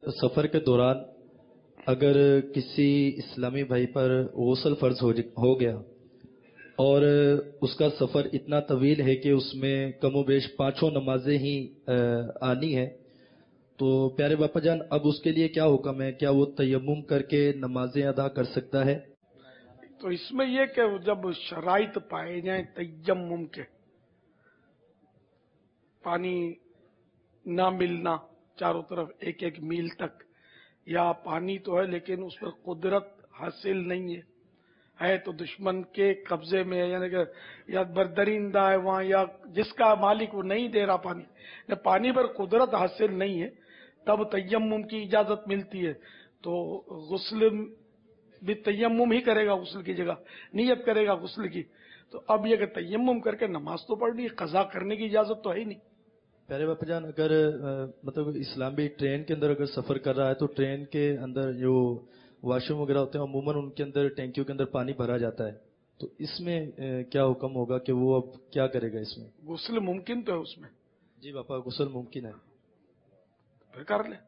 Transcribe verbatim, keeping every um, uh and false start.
سفر کے دوران اگر کسی اسلامی بھائی پر غسل فرض ہو ہو گیا اور اس کا سفر اتنا طویل ہے کہ اس میں کم و بیش پانچوں نمازیں ہی آنی ہے، تو پیارے باپا جان اب اس کے لیے کیا حکم ہے؟ کیا وہ تیمم کر کے نمازیں ادا کر سکتا ہے؟ تو اس میں یہ کہ جب شرائط پائے جائیں تیمم کے، پانی نہ ملنا چاروں طرف ایک ایک میل تک، یا پانی تو ہے لیکن اس پر قدرت حاصل نہیں ہے ہے تو دشمن کے قبضے میں، یعنی کہ یا بردرندہ ہے وہاں، یا جس کا مالک وہ نہیں دے رہا پانی، یا پانی پر قدرت حاصل نہیں ہے، تب تیمم کی اجازت ملتی ہے۔ تو غسل بھی تیمم ہی کرے گا، غسل کی جگہ نیت کرے گا غسل کی۔ تو اب یہ کہ تیمم کر کے نماز تو پڑھنی ہے، قضا کرنے کی اجازت تو ہے ہی نہیں۔ پیارے باپا جان اگر مطلب اسلام بھی ٹرین کے اندر اگر سفر کر رہا ہے تو ٹرین کے اندر جو واش روم وغیرہ ہوتے ہیں عموماً ان کے اندر ٹینکیوں کے اندر پانی بھرا جاتا ہے، تو اس میں کیا حکم ہوگا کہ وہ اب کیا کرے گا؟ اس میں غسل ممکن تو ہے اس میں؟ جی باپا غسل ممکن ہے، پھر کر لے۔